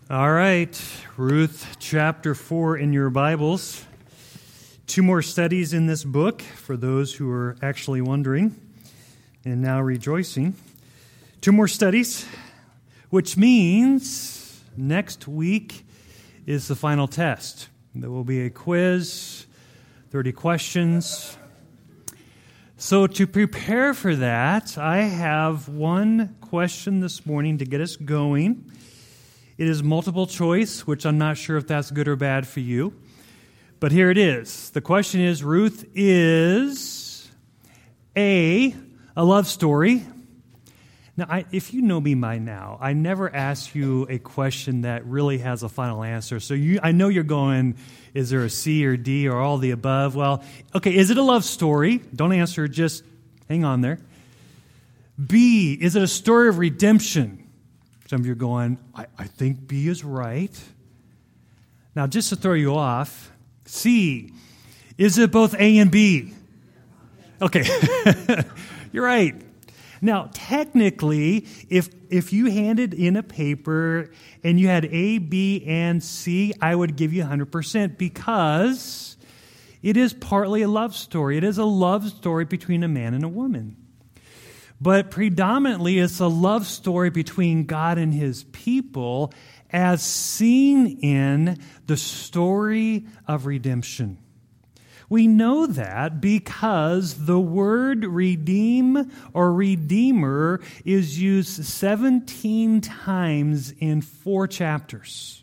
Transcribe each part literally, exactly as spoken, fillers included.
All right, Ruth chapter four in your Bibles. Two more studies in this book for those who are actually wondering and now rejoicing. Two more studies, which means next week is the final test. There will be a quiz, thirty questions. So to prepare for that, I have one question this morning to get us going. It is multiple choice, which I'm not sure if that's good or bad for you. But here it is. The question is, Ruth is A, a love story. Now, I, if you know me by now, I never ask you a question that really has a final answer. So you, I know you're going, is there a C or D or all the above? Well, okay, is it a love story? Don't answer, just hang on there. B, is it a story of redemption? Some of you are going, I, I think B is right. Now, just to throw you off, C, is it both A and B? Okay, you're right. Now, technically, if if you handed in a paper and you had A, B, and C, I would give you one hundred percent because it is partly a love story. It is a love story between a man and a woman. But predominantly, it's a love story between God and His people as seen in the story of redemption. We know that because the word redeem or redeemer is used seventeen times in four chapters.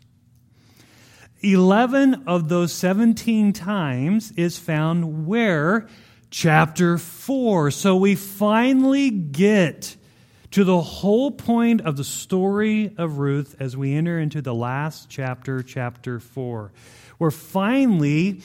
Eleven of those seventeen times is found where? Chapter four. So we finally get to the whole point of the story of Ruth as we enter into the last chapter, chapter four, where finally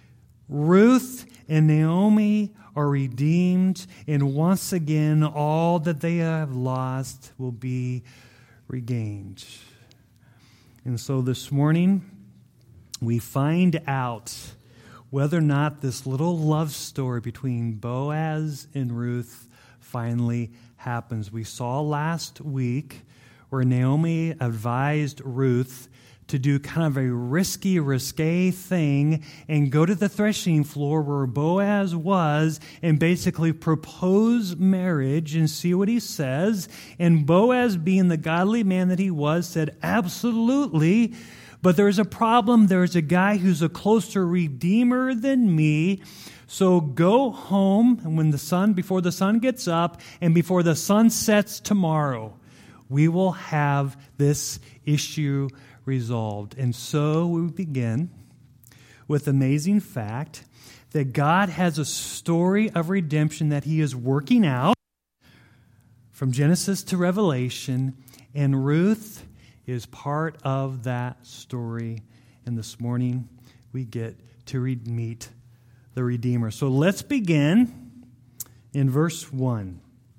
Ruth and Naomi are redeemed, and once again all that they have lost will be regained. And so this morning we find out whether or not this little love story between Boaz and Ruth finally happens. We saw last week where Naomi advised Ruth to do kind of a risky, risque thing and go to the threshing floor where Boaz was and basically propose marriage and see what he says. And Boaz, being the godly man that he was, said, absolutely. But there's a problem. There's a guy who's a closer redeemer than me. So go home, and when the sun, before the sun gets up, and before the sun sets tomorrow, we will have this issue resolved. And so we begin with the amazing fact that God has a story of redemption that He is working out from Genesis to Revelation, and Ruth is part of that story. And this morning, we get to re- meet the Redeemer. So let's begin in verse one.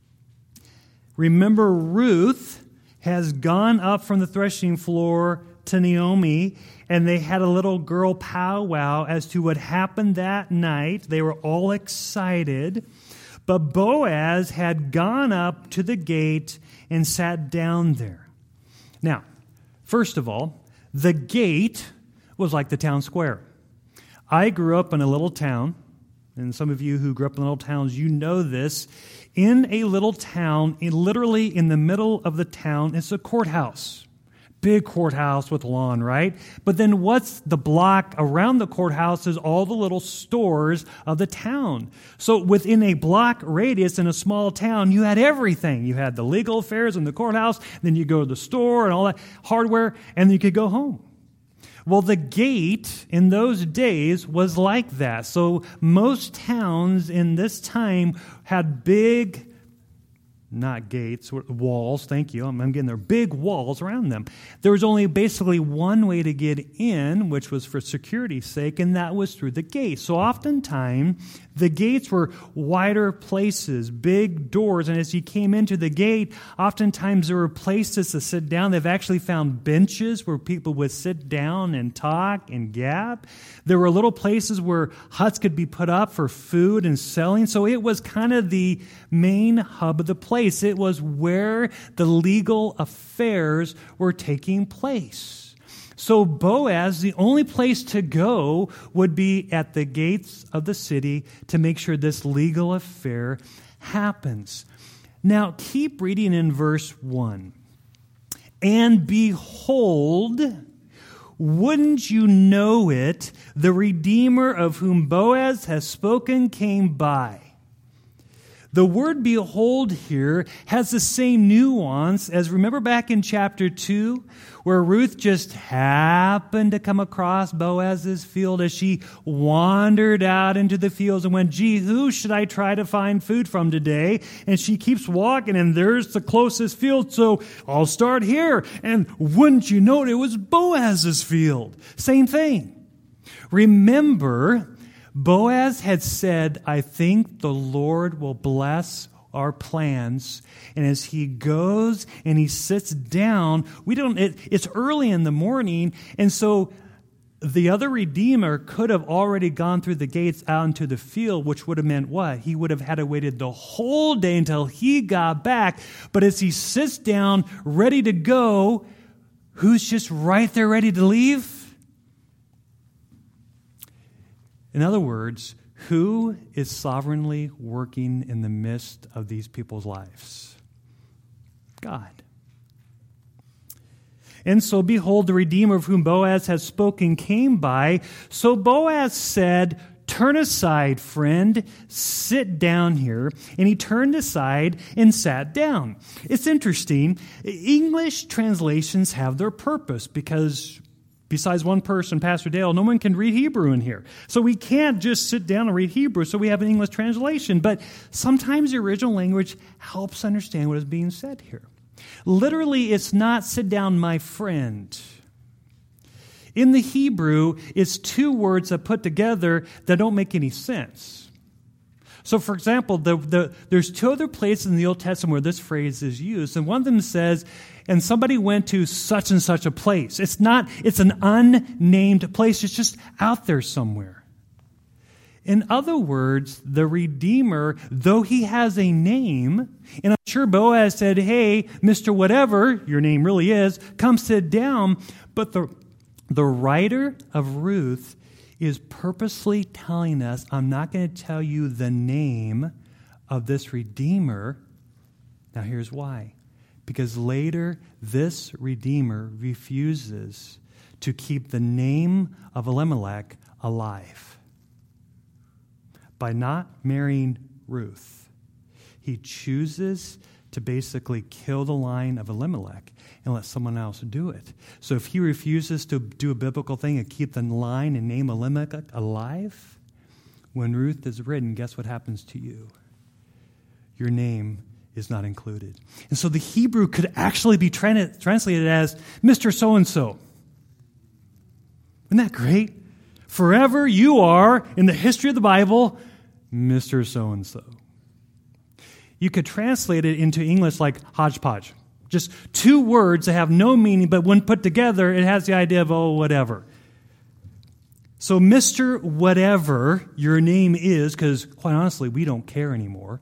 Remember, Ruth has gone up from the threshing floor to Naomi, and they had a little girl powwow as to what happened that night. They were all excited. But Boaz had gone up to the gate and sat down there. Now, first of all, the gate was like the town square. I grew up in a little town, and some of you who grew up in little towns, you know this. In a little town, in, literally in the middle of the town, is a courthouse. Big courthouse with lawn, right? But then what's the block around the courthouse is all the little stores of the town. So within a block radius in a small town, you had everything. You had the legal affairs in the courthouse, then you go to the store and all that hardware, and then you could go home. Well, the gate in those days was like that. So most towns in this time had big, not gates, walls, thank you, I'm, I'm getting there, big walls around them. There was only basically one way to get in, which was for security's sake, and that was through the gate. So oftentimes, the gates were wider places, big doors, and as you came into the gate, oftentimes there were places to sit down. They've actually found benches where people would sit down and talk and gab. There were little places where huts could be put up for food and selling, so it was kind of the main hub of the place. It was where the legal affairs were taking place. So Boaz, the only place to go would be at the gates of the city to make sure this legal affair happens. Now, keep reading in verse one. And behold, wouldn't you know it, the Redeemer of whom Boaz has spoken came by. The word behold here has the same nuance as, remember back in chapter two, where Ruth just happened to come across Boaz's field as she wandered out into the fields and went, gee, who should I try to find food from today? And she keeps walking, and there's the closest field, so I'll start here. And wouldn't you know it, it was Boaz's field. Same thing. Remember, Boaz had said, I think the Lord will bless our plans. And as he goes and he sits down, we don't, it, it's early in the morning. And so the other Redeemer could have already gone through the gates out into the field, which would have meant what? He would have had to waited the whole day until he got back. But as he sits down, ready to go, who's just right there ready to leave? In other words, who is sovereignly working in the midst of these people's lives? God. And so, behold, the Redeemer of whom Boaz has spoken came by. So Boaz said, turn aside, friend, sit down here. And he turned aside and sat down. It's interesting. English translations have their purpose because besides one person, Pastor Dale, no one can read Hebrew in here. So we can't just sit down and read Hebrew, so we have an English translation. But sometimes the original language helps understand what is being said here. Literally, it's not sit down, my friend. In the Hebrew, it's two words that put together that don't make any sense. So, for example, the, the, there's two other places in the Old Testament where this phrase is used, and one of them says, and somebody went to such and such a place. It's not, it's an unnamed place. It's just out there somewhere. In other words, the Redeemer, though he has a name, and I'm sure Boaz said, hey, Mister Whatever, your name really is, come sit down. But the, the writer of Ruth is purposely telling us, I'm not going to tell you the name of this Redeemer. Now here's why. Because later, this Redeemer refuses to keep the name of Elimelech alive. By not marrying Ruth, he chooses to basically kill the line of Elimelech and let someone else do it. So if he refuses to do a biblical thing and keep the line and name Elimelech alive, when Ruth is written, guess what happens to you? Your name is not included. And so the Hebrew could actually be tra- translated as Mister So-and-so. Isn't that great? Forever you are, in the history of the Bible, Mister So-and-so. You could translate it into English like hodgepodge. Just two words that have no meaning, but when put together, it has the idea of, oh, whatever. So Mister Whatever your name is, because quite honestly, we don't care anymore.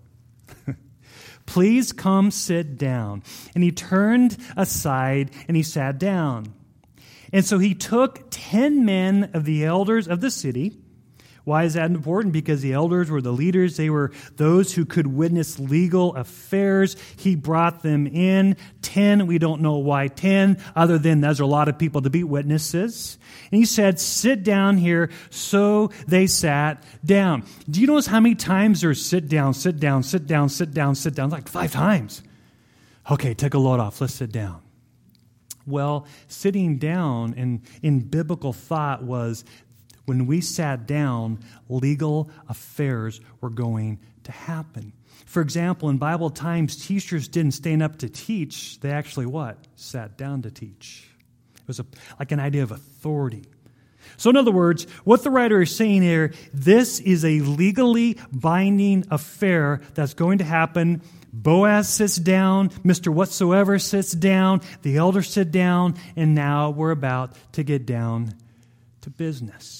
Please come sit down. And he turned aside and he sat down. And so he took ten men of the elders of the city. Why is that important? Because the elders were the leaders. They were those who could witness legal affairs. He brought them in. Ten, we don't know why ten, other than there's a lot of people to be witnesses. And he said, sit down here. So they sat down. Do you notice how many times there's sit down, sit down, sit down, sit down, sit down? Like five times. Okay, take a load off. Let's sit down. Well, sitting down in, in biblical thought was when we sat down, legal affairs were going to happen. For example, in Bible times, teachers didn't stand up to teach. They actually what? Sat down to teach. It was a, like an idea of authority. So in other words, what the writer is saying here, this is a legally binding affair that's going to happen. Boaz sits down, Mister Whatsoever sits down, the elders sit down, and now we're about to get down to business.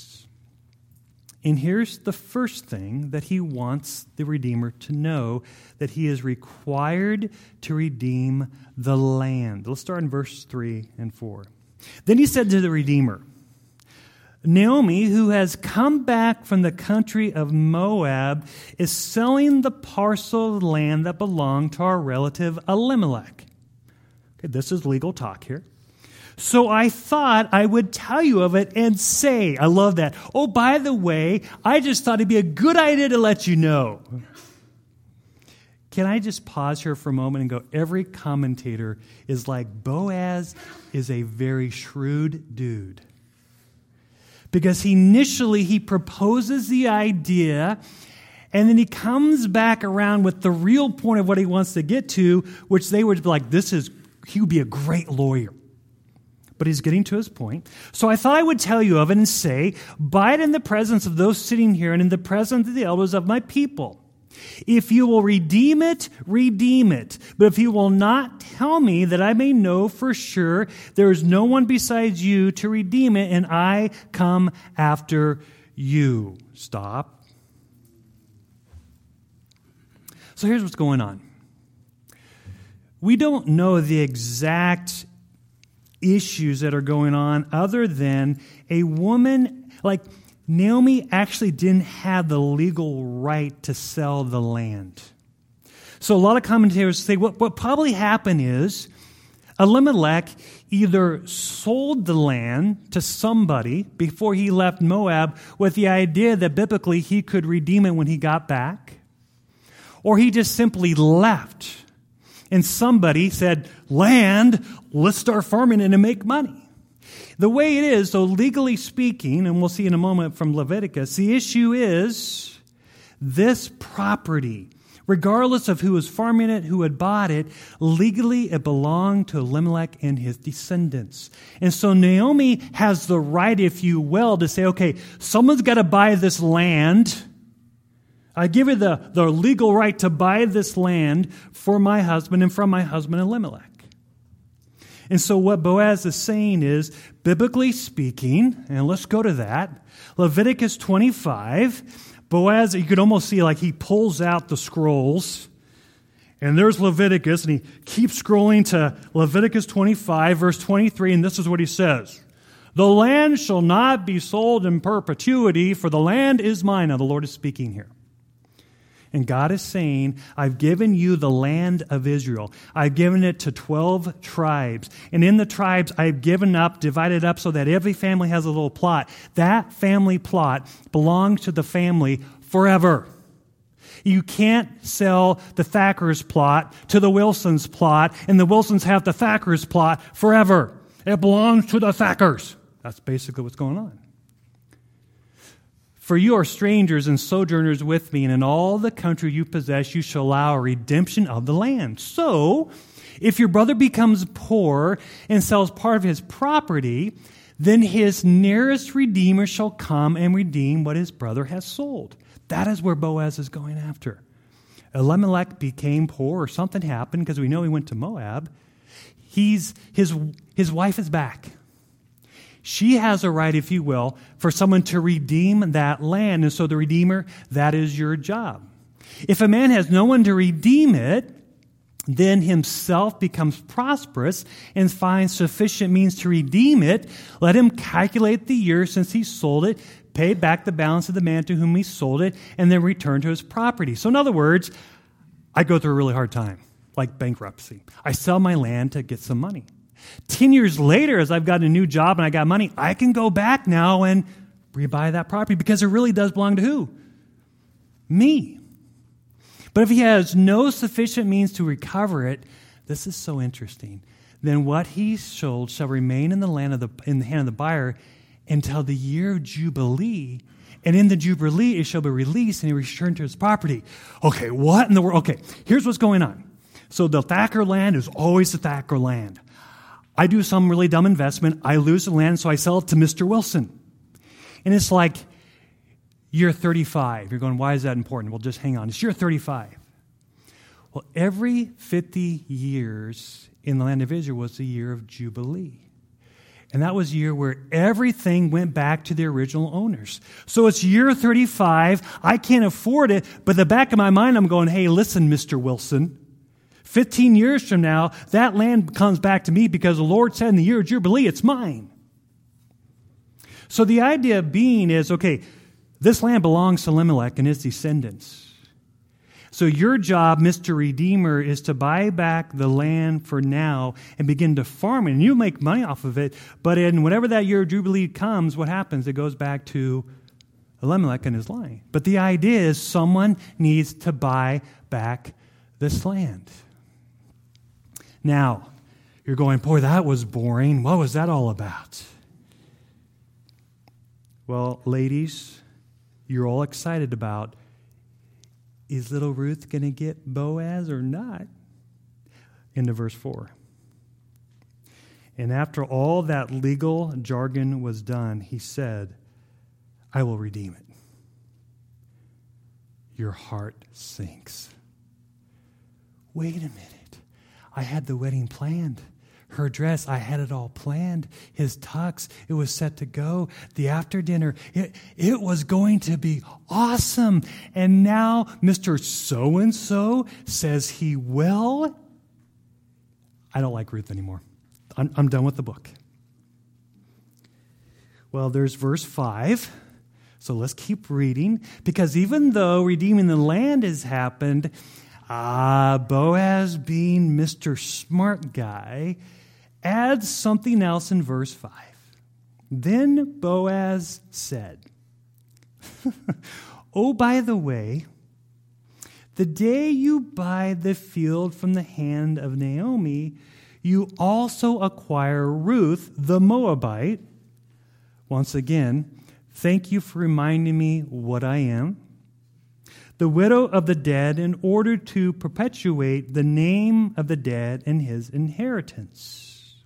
And here's the first thing that he wants the Redeemer to know, that he is required to redeem the land. Let's start in verse three and four. Then he said to the Redeemer, Naomi, who has come back from the country of Moab, is selling the parcel of land that belonged to our relative Elimelech. Okay, this is legal talk here. So I thought I would tell you of it and say, I love that. Oh, by the way, I just thought it'd be a good idea to let you know. Can I just pause here for a moment and go, every commentator is like, Boaz is a very shrewd dude. Because he initially, he proposes the idea, and then he comes back around with the real point of what he wants to get to, which they would be like, this is, he would be a great lawyer. But he's getting to his point. So I thought I would tell you of it and say, buy it in the presence of those sitting here and in the presence of the elders of my people. If you will redeem it, redeem it. But if you will not tell me, that I may know for sure there is no one besides you to redeem it, and I come after you. Stop. So here's what's going on. We don't know the exact issues that are going on other than a woman, like Naomi actually didn't have the legal right to sell the land. So a lot of commentators say what, what probably happened is Elimelech either sold the land to somebody before he left Moab with the idea that biblically he could redeem it when he got back, or he just simply left and somebody said, land, let's start farming it and make money. The way it is, so legally speaking, and we'll see in a moment from Leviticus, the issue is this property, regardless of who was farming it, who had bought it, legally it belonged to Elimelech and his descendants. And so Naomi has the right, if you will, to say, okay, someone's got to buy this land. I give you the, the legal right to buy this land for my husband and from my husband Elimelech. And so what Boaz is saying is, biblically speaking, and let's go to that, Leviticus twenty-five, Boaz, you could almost see like he pulls out the scrolls, and there's Leviticus, and he keeps scrolling to Leviticus twenty-five, verse twenty-three, and this is what he says. The land shall not be sold in perpetuity, for the land is mine. Now the Lord is speaking here. And God is saying, I've given you the land of Israel. I've given it to twelve tribes. And in the tribes, I've given up, divided up so that every family has a little plot. That family plot belongs to the family forever. You can't sell the Thacker's plot to the Wilson's plot, and the Wilsons have the Thacker's plot forever. It belongs to the Thackers. That's basically what's going on. For you are strangers and sojourners with me, and in all the country you possess, you shall allow a redemption of the land. So, if your brother becomes poor and sells part of his property, then his nearest redeemer shall come and redeem what his brother has sold. That is where Boaz is going after. Elimelech became poor, or something happened, because we know he went to Moab. He's his his wife is back. She has a right, if you will, for someone to redeem that land. And so the redeemer, that is your job. If a man has no one to redeem it, then himself becomes prosperous and finds sufficient means to redeem it. Let him calculate the year since he sold it, pay back the balance of the man to whom he sold it, and then return to his property. So in other words, I go through a really hard time, like bankruptcy. I sell my land to get some money. Ten years later, as I've got a new job and I got money, I can go back now and rebuy that property because it really does belong to who? Me. But if he has no sufficient means to recover it, this is so interesting. Then what he sold shall remain in the land of the in the hand of the buyer until the year of Jubilee. And in the Jubilee, it shall be released and he returned to his property. Okay, what in the world? Okay, here's what's going on. So the Thacker land is always the Thacker land. I do some really dumb investment. I lose the land, so I sell it to Mister Wilson. And it's like, year thirty-five. You're going, why is that important? Well, just hang on. It's year thirty-five. Well, every fifty years in the land of Israel was the year of Jubilee. And that was a year where everything went back to the original owners. So it's year thirty-five. I can't afford it. But in the back of my mind, I'm going, hey, listen, Mister Wilson. fifteen years from now, that land comes back to me because the Lord said in the year of Jubilee, it's mine. So the idea being is, okay, this land belongs to Elimelech and his descendants. So your job, Mister Redeemer, is to buy back the land for now and begin to farm it. And you make money off of it, but in whenever that year of Jubilee comes, what happens? It goes back to Elimelech and his line. But the idea is someone needs to buy back this land. Now, you're going, boy, that was boring. What was that all about? Well, ladies, you're all excited about, is little Ruth going to get Boaz or not? Into verse four. And after all that legal jargon was done, he said, I will redeem it. Your heart sinks. Wait a minute. I had the wedding planned. Her dress, I had it all planned. His tux, it was set to go. The after dinner, it, it was going to be awesome. And now Mister So-and-so says he will. I don't like Ruth anymore. I'm, I'm done with the book. Well, there's verse five. So let's keep reading. Because even though redeeming the land has happened, uh, Boaz, being Mister Smart Guy, adds something else in verse five. Then Boaz said, oh, by the way, the day you buy the field from the hand of Naomi, you also acquire Ruth the Moabite. Once again, thank you for reminding me what I am. The widow of the dead, in order to perpetuate the name of the dead and his inheritance.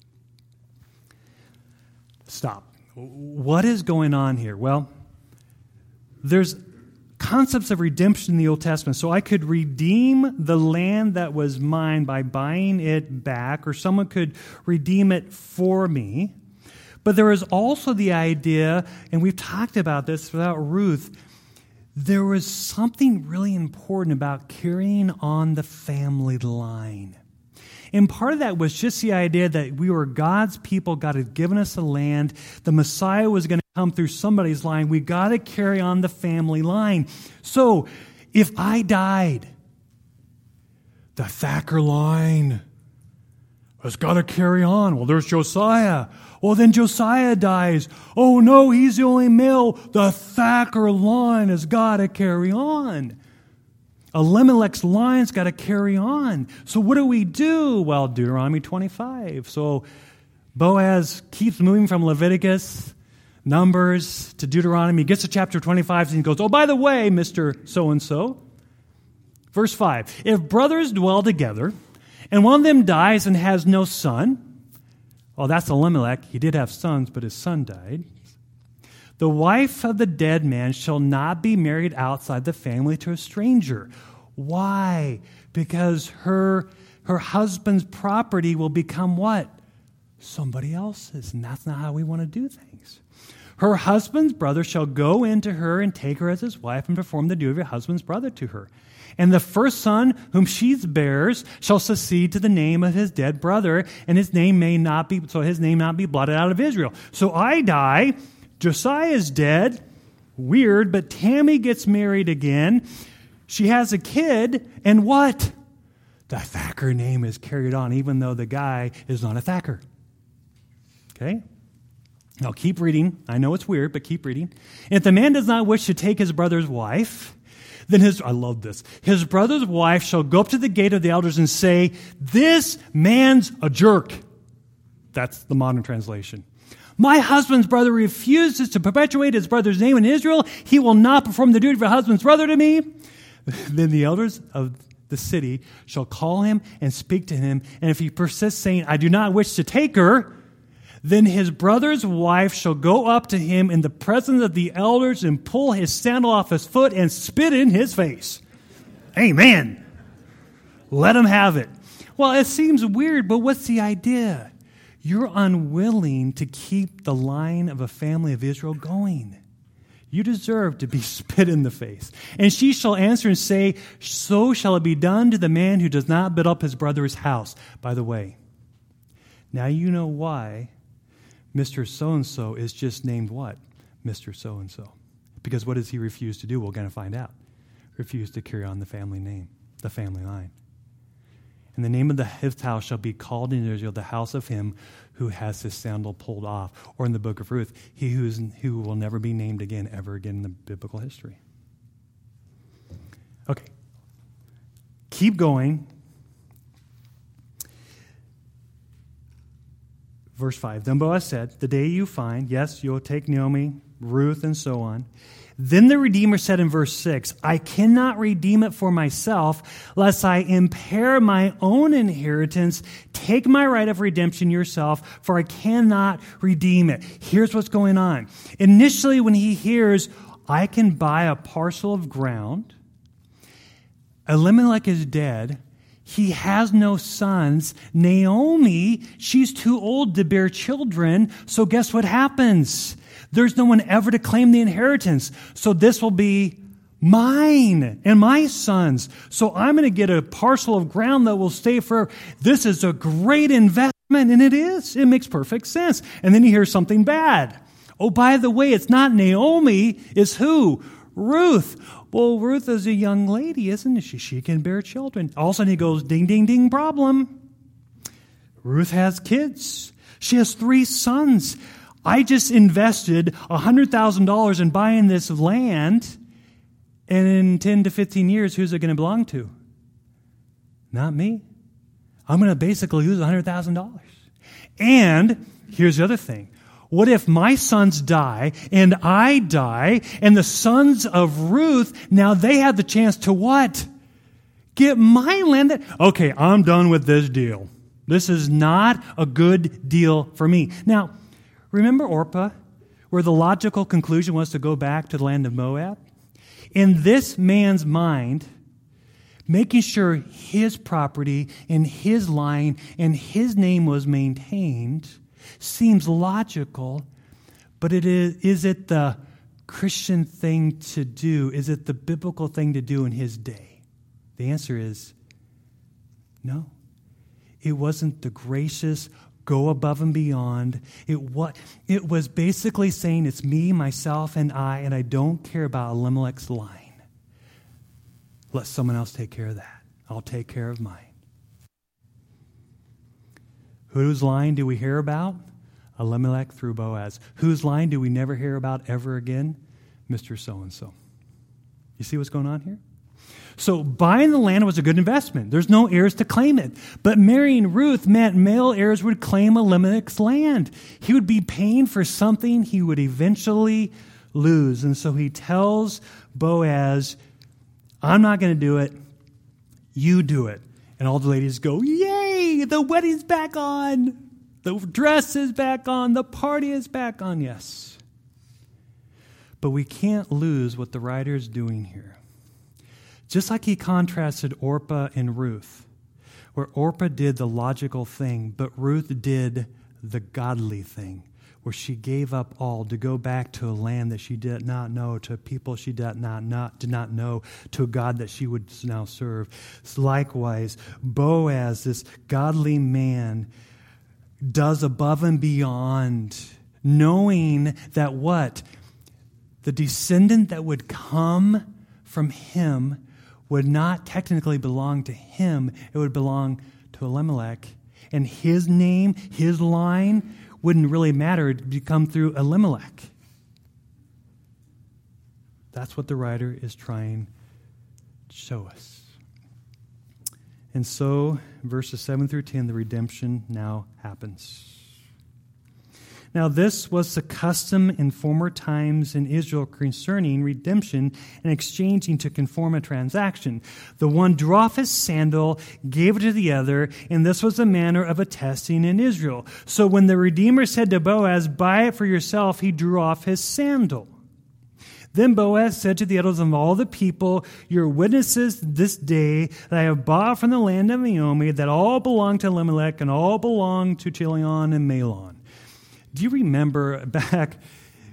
Stop. What is going on here? Well, there's concepts of redemption in the Old Testament. So I could redeem the land that was mine by buying it back, or someone could redeem it for me. But there is also the idea, and we've talked about this without Ruth, there was something really important about carrying on the family line. And part of that was just the idea that we were God's people. God had given us a land. The Messiah was going to come through somebody's line. We got to carry on the family line. So if I died, the Thacker line has got to carry on. Well, there's Josiah. Well, then Josiah dies. Oh, no, he's the only male. The Thacker line has got to carry on. Elimelech's line's got to carry on. So what do we do? Well, Deuteronomy twenty-five. So Boaz keeps moving from Leviticus, Numbers, to Deuteronomy. He gets to chapter twenty-five and he goes, oh, by the way, Mister So-and-so. Verse five. If brothers dwell together and one of them dies and has no son, well, that's Elimelech. He did have sons, but his son died. The wife of the dead man shall not be married outside the family to a stranger. Why? Because her, her husband's property will become what? Somebody else's. And that's not how we want to do things. Her husband's brother shall go into her and take her as his wife and perform the duty of your husband's brother to her. And the first son whom she bears shall succeed to the name of his dead brother, and his name may not be, so his name not be blotted out of Israel. So I die. Josiah's dead. Weird, but Tammy gets married again. She has a kid, and what? The Thacker name is carried on, even though the guy is not a Thacker. Okay? Now keep reading. I know it's weird, but keep reading. If the man does not wish to take his brother's wife, then his, I love this, his brother's wife shall go up to the gate of the elders and say, this man's a jerk. That's the modern translation. My husband's brother refuses to perpetuate his brother's name in Israel. He will not perform the duty of a husband's brother to me. Then the elders of the city shall call him and speak to him. And if he persists, saying, I do not wish to take her, then his brother's wife shall go up to him in the presence of the elders and pull his sandal off his foot and spit in his face. Amen. Let him have it. Well, it seems weird, but what's the idea? You're unwilling to keep the line of a family of Israel going. You deserve to be spit in the face. And she shall answer and say, so shall it be done to the man who does not build up his brother's house. By the way, now you know why Mister So-and-so is just named what? Mister So-and-so. Because what does he refuse to do? We're going to find out. Refuse to carry on the family name, the family line. And the name of the fifth house shall be called in Israel the house of him who has his sandal pulled off. Or in the book of Ruth, he who's, who will never be named again, ever again in the biblical history. Okay. Keep going. Verse five, then Boaz said, the day you find, yes, you'll take Naomi, Ruth, and so on. Then the Redeemer said in verse six, I cannot redeem it for myself, lest I impair my own inheritance. Take my right of redemption yourself, for I cannot redeem it. Here's what's going on. Initially, when he hears, I can buy a parcel of ground, Elimelech is dead, he has no sons. Naomi, she's too old to bear children, so guess what happens? There's no one ever to claim the inheritance. So this will be mine and my sons. So I'm going to get a parcel of ground that will stay forever. This is a great investment, and it is. It makes perfect sense. And then you hear something bad. Oh, by the way, it's not Naomi. It's who? Ruth. Well, Ruth is a young lady, isn't she? She can bear children. All of a sudden he goes, ding, ding, ding, problem. Ruth has kids. She has three sons. I just invested one hundred thousand dollars in buying this land, and in ten to fifteen years, who's it going to belong to? Not me. I'm going to basically lose one hundred thousand dollars. And here's the other thing. What if my sons die, and I die, and the sons of Ruth, now they have the chance to what? Get my land. That, okay, I'm done with this deal. This is not a good deal for me. Now, remember Orpah, where the logical conclusion was to go back to the land of Moab? In this man's mind, making sure his property and his line and his name was maintained seems logical, but it is, is it the Christian thing to do? Is it the biblical thing to do in his day? The answer is no. It wasn't the gracious go above and beyond. It was, it was basically saying it's me, myself, and I, and I don't care about Elimelech's line. Let someone else take care of that. I'll take care of mine. Whose line do we hear about? Elimelech through Boaz. Whose line do we never hear about ever again? Mister So-and-so. You see what's going on here? So buying the land was a good investment. There's no heirs to claim it. But marrying Ruth meant male heirs would claim Elimelech's land. He would be paying for something he would eventually lose. And so he tells Boaz, I'm not going to do it. You do it. And all the ladies go, yay, the wedding's back on. The dress is back on. The party is back on. Yes. But we can't lose what the writer is doing here. Just like he contrasted Orpah and Ruth, where Orpah did the logical thing, but Ruth did the godly thing, where she gave up all to go back to a land that she did not know, to a people she did not, not, did not know, to a God that she would now serve. So likewise, Boaz, this godly man, does above and beyond, knowing that what? The descendant that would come from him would not technically belong to him. It would belong to Elimelech. And his name, his line, wouldn't really matter. It would come through Elimelech. That's what the writer is trying to show us. And so, verses seven through ten, the redemption now happens. Now, this was the custom in former times in Israel concerning redemption and exchanging to conform a transaction. The one drew off his sandal, gave it to the other, and this was the manner of attesting in Israel. So when the Redeemer said to Boaz, buy it for yourself, he drew off his sandal. Then Boaz said to the elders of all the people, you're witnesses this day that I have bought from the land of Naomi, that all belong to Elimelech and all belong to Chilion and Mahlon. Do you remember back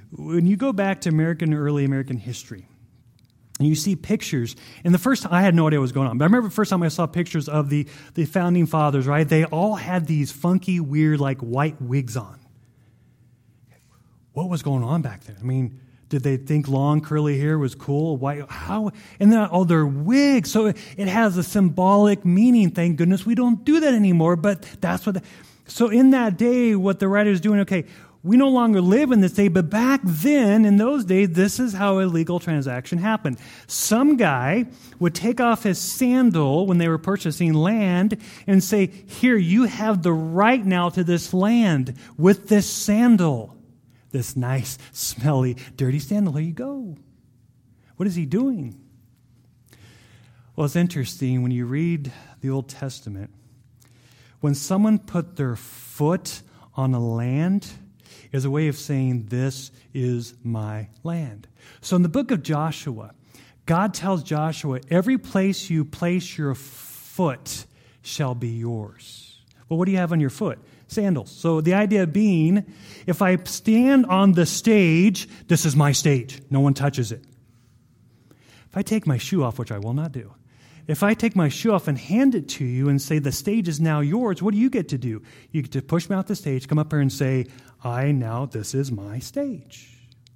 when you go back to American, early American history, and you see pictures, and the first time, I had no idea what was going on, but I remember the first time I saw pictures of the, the founding fathers, right? They all had these funky, weird, like white wigs on. What was going on back then? I mean, did they think long curly hair was cool? Why? How? And then, oh, they're wigs. So it, it has a symbolic meaning. Thank goodness we don't do that anymore. But that's what. The, so in that day, what the writer is doing. Okay, we no longer live in this day, but back then, in those days, this is how a legal transaction happened. Some guy would take off his sandal when they were purchasing land and say, "Here, you have the right now to this land with this sandal." This nice, smelly, dirty sandal. Here you go. What is he doing? Well, it's interesting when you read the Old Testament. When someone put their foot on a land, is a way of saying, this is my land. So in the book of Joshua, God tells Joshua, every place you place your foot shall be yours. Well, what do you have on your foot? Sandals. So the idea being, if I stand on the stage, this is my stage. No one touches it. If I take my shoe off, which I will not do, if I take my shoe off and hand it to you and say the stage is now yours, what do you get to do? You get to push me off the stage, come up here and say, I now, this is my stage.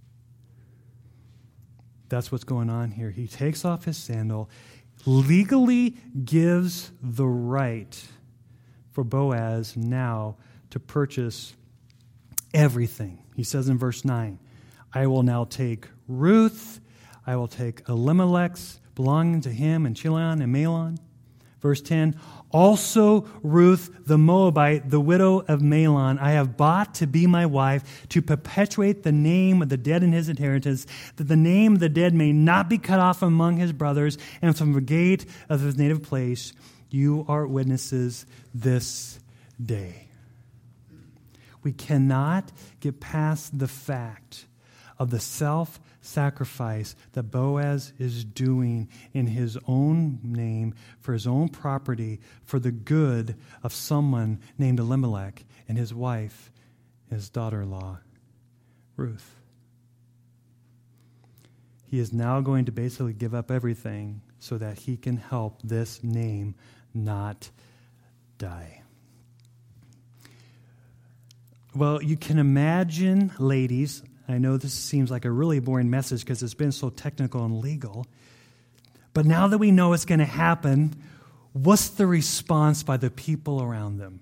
That's what's going on here. He takes off his sandal, legally gives the right for Boaz now to purchase everything. He says in verse nine, I will now take Ruth, I will take Elimelech's belonging to him and Chilion and Mahlon. Verse ten, also Ruth the Moabite, the widow of Mahlon, I have bought to be my wife, to perpetuate the name of the dead in his inheritance, that the name of the dead may not be cut off among his brothers, and from the gate of his native place you are witnesses this day. We cannot get past the fact of the self-sacrifice that Boaz is doing in his own name, for his own property, for the good of someone named Elimelech and his wife, his daughter-in-law, Ruth. He is now going to basically give up everything so that he can help this name not die. Well, you can imagine, ladies, I know this seems like a really boring message because it's been so technical and legal, but now that we know it's going to happen, what's the response by the people around them?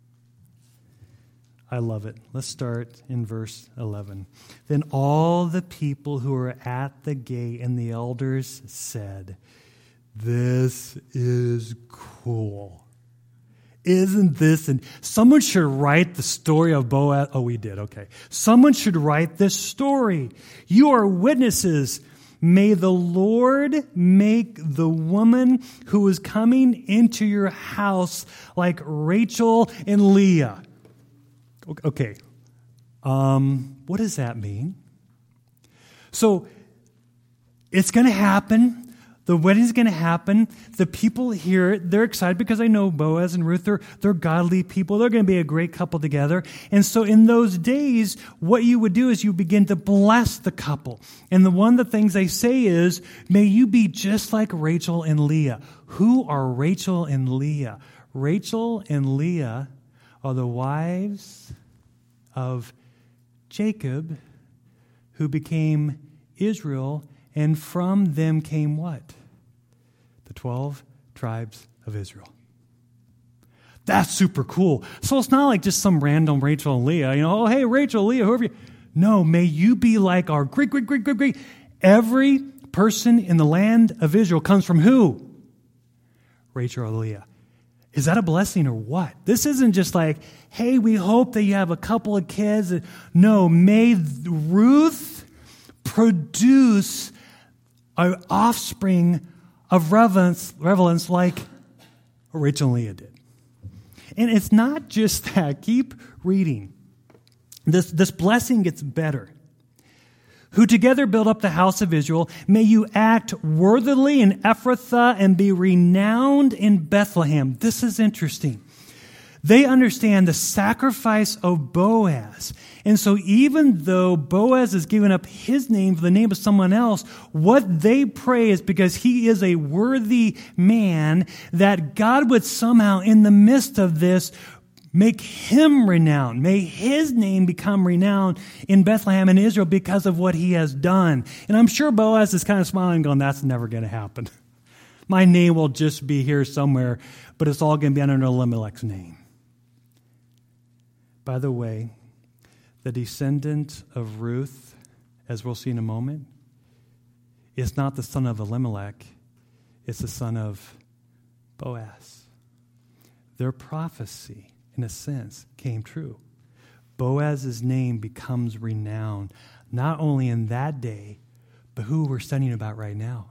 I love it. Let's start in verse eleven. Then all the people who were at the gate and the elders said, this is cool. Isn't this? And someone should write the story of Boaz. Oh, we did. Okay. Someone should write this story. You are witnesses. May the Lord make the woman who is coming into your house like Rachel and Leah. Okay. Um, what does that mean? So it's going to happen. The wedding's going to happen. The people here, they're excited because I know Boaz and Ruth, they're, they're godly people. They're going to be a great couple together. And so in those days, what you would do is you begin to bless the couple. And the one of the things they say is, may you be just like Rachel and Leah. Who are Rachel and Leah? Rachel and Leah are the wives of Jacob, who became Israel, and from them came what? The twelve tribes of Israel. That's super cool. So it's not like just some random Rachel and Leah, you know, oh, hey, Rachel, Leah, whoever you... No, may you be like our great, great, great, great, great. Every person in the land of Israel comes from who? Rachel or Leah. Is that a blessing or what? This isn't just like, hey, we hope that you have a couple of kids. No, may Ruth produce an offspring of relevance, relevance like Rachel and Leah did. And it's not just that. Keep reading. This, this blessing gets better. Who together build up the house of Israel, may you act worthily in Ephrathah and be renowned in Bethlehem. This is interesting. They understand the sacrifice of Boaz. And so even though Boaz is giving up his name for the name of someone else, what they pray is because he is a worthy man, that God would somehow, in the midst of this, make him renowned. May his name become renowned in Bethlehem and Israel because of what he has done. And I'm sure Boaz is kind of smiling, going, that's never going to happen. My name will just be here somewhere, but it's all going to be under Elimelech's name. By the way, the descendant of Ruth, as we'll see in a moment, is not the son of Elimelech. It's the son of Boaz. Their prophecy, in a sense, came true. Boaz's name becomes renowned, not only in that day, but who we're studying about right now.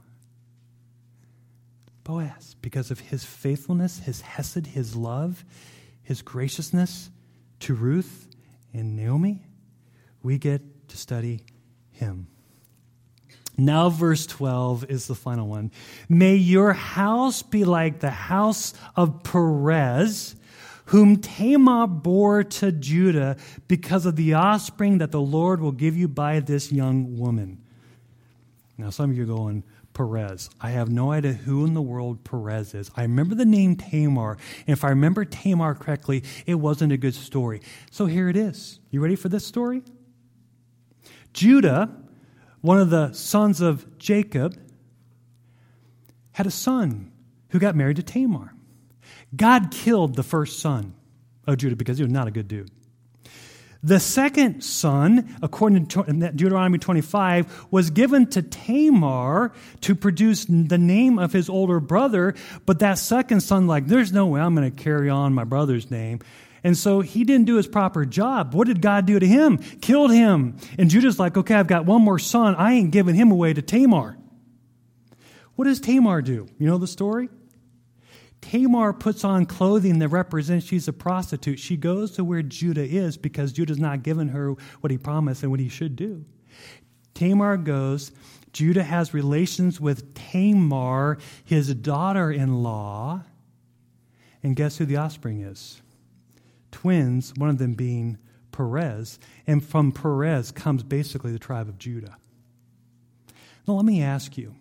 Boaz, because of his faithfulness, his hesed, his love, his graciousness to Ruth and Naomi, we get to study him. Now verse twelve is the final one. May your house be like the house of Perez, whom Tamar bore to Judah because of the offspring that the Lord will give you by this young woman. Now some of you are going, Perez. I have no idea who in the world Perez is. I remember the name Tamar, and if I remember Tamar correctly, it wasn't a good story. So here it is. You ready for this story? Judah, one of the sons of Jacob, had a son who got married to Tamar. God killed the first son of Judah because he was not a good dude. The second son, according to Deuteronomy twenty-five, was given to Tamar to produce the name of his older brother, but that second son, like, there's no way I'm going to carry on my brother's name. And so he didn't do his proper job. What did God do to him? Killed him. And Judah's like, okay, I've got one more son. I ain't giving him away to Tamar. What does Tamar do? You know the story? Tamar puts on clothing that represents she's a prostitute. She goes to where Judah is because Judah's not given her what he promised and what he should do. Tamar goes. Judah has relations with Tamar, his daughter-in-law. And guess who the offspring is? Twins, one of them being Perez. And from Perez comes basically the tribe of Judah. Now let me ask you.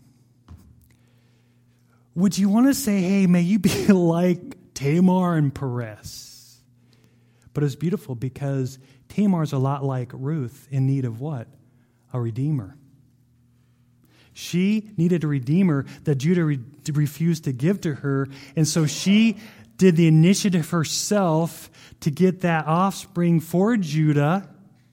Would you want to say, hey, may you be like Tamar and Perez? But it's beautiful because Tamar's a lot like Ruth in need of what? A redeemer. She needed a redeemer that Judah re- refused to give to her, and so she did the initiative herself to get that offspring for Judah.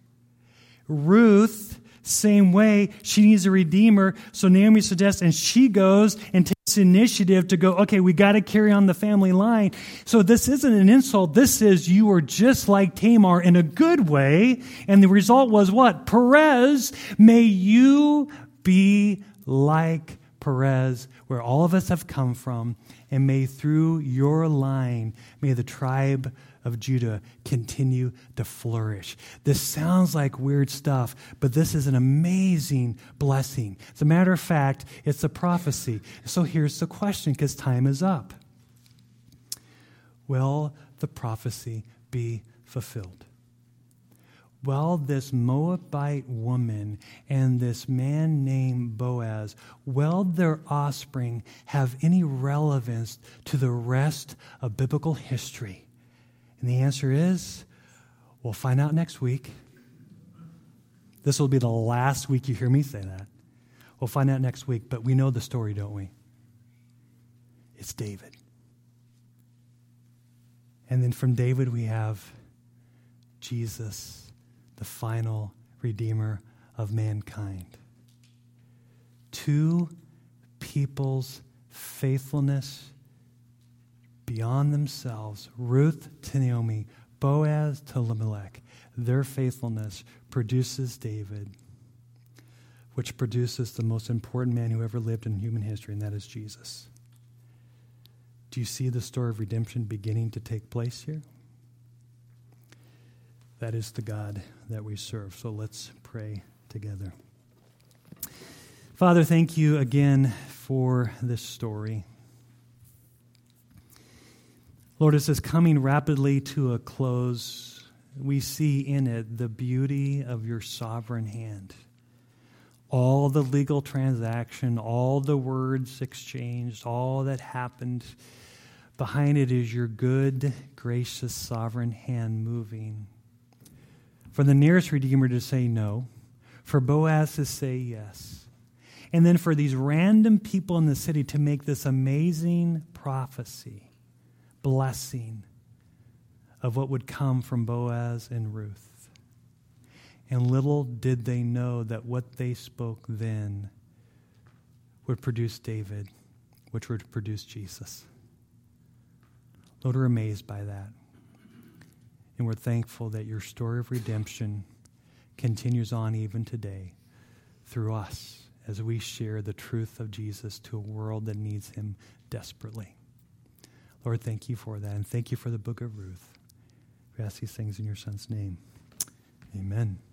Ruth, same way, she needs a redeemer, so Naomi suggests, and she goes and takes initiative to go, okay, we got to carry on the family line. So this isn't an insult. This is you are just like Tamar in a good way. And the result was what? Perez, may you be like Perez, where all of us have come from, and may through your line, may the tribe of Judah continue to flourish. This sounds like weird stuff, but this is an amazing blessing. As a matter of fact, it's a prophecy. So here's the question, because time is up. Will the prophecy be fulfilled? Will this Moabite woman and this man named Boaz, will their offspring have any relevance to the rest of biblical history? And the answer is, we'll find out next week. This will be the last week you hear me say that. We'll find out next week, but we know the story, don't we? It's David. And then from David we have Jesus, the final Redeemer of mankind. Two people's faithfulness beyond themselves, Ruth to Naomi, Boaz to Elimelech. Their faithfulness produces David, which produces the most important man who ever lived in human history, and that is Jesus. Do you see the story of redemption beginning to take place here? That is the God that we serve. So let's pray together. Father, thank you again for this story. Lord, as this coming rapidly to a close, we see in it the beauty of your sovereign hand. All the legal transaction, all the words exchanged, all that happened, behind it is your good, gracious, sovereign hand moving. For the nearest Redeemer to say no, for Boaz to say yes, and then for these random people in the city to make this amazing prophecy, blessing of what would come from Boaz and Ruth. And little did they know that what they spoke then would produce David, which would produce Jesus. Lord, we're amazed by that. And we're thankful that your story of redemption continues on even today through us as we share the truth of Jesus to a world that needs him desperately. Lord, thank you for that. And thank you for the book of Ruth. We ask these things in your son's name. Amen.